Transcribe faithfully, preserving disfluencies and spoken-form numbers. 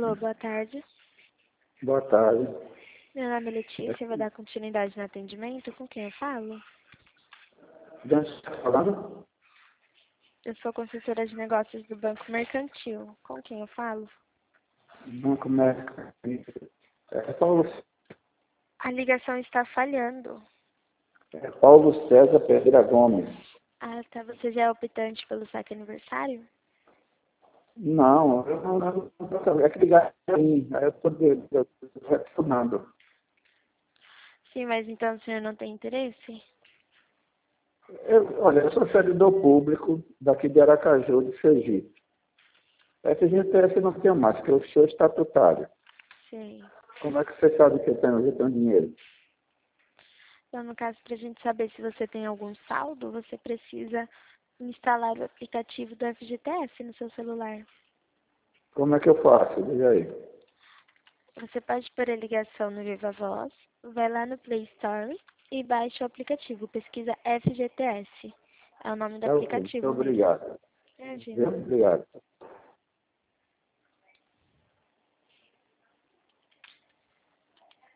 Alô, boa tarde. Boa tarde. Meu nome é Letícia, eu vou dar continuidade no atendimento. Com quem eu falo? De onde você está falando? Eu sou consultora de negócios do Banco Mercantil. Com quem eu falo? Banco Médico. É Paulo, A ligação está falhando. é Paulo César Pereira Gomes. Ah, tá. Você já é optante pelo saque aniversário? Não, eu não, não, não é que ligar para mim. Aí eu estou retornando. Sim, mas então o senhor não tem interesse? Eu, olha, eu sou servidor público daqui de Aracaju, de Sergipe. F G T S não tenho mais, porque eu sou estatutário. Sim. Como é que você sabe que eu tenho, eu tenho dinheiro? Então, no caso, para a gente saber se você tem algum saldo, você precisa instalar o aplicativo do F G T S no seu celular. Como é que eu faço? Diga aí. Você pode pôr a ligação no Viva Voz, vai lá no Play Store e baixa o aplicativo. Pesquisa F G T S. É o nome do É o quê? Muito aplicativo mesmo. obrigado. Imagina. Obrigado.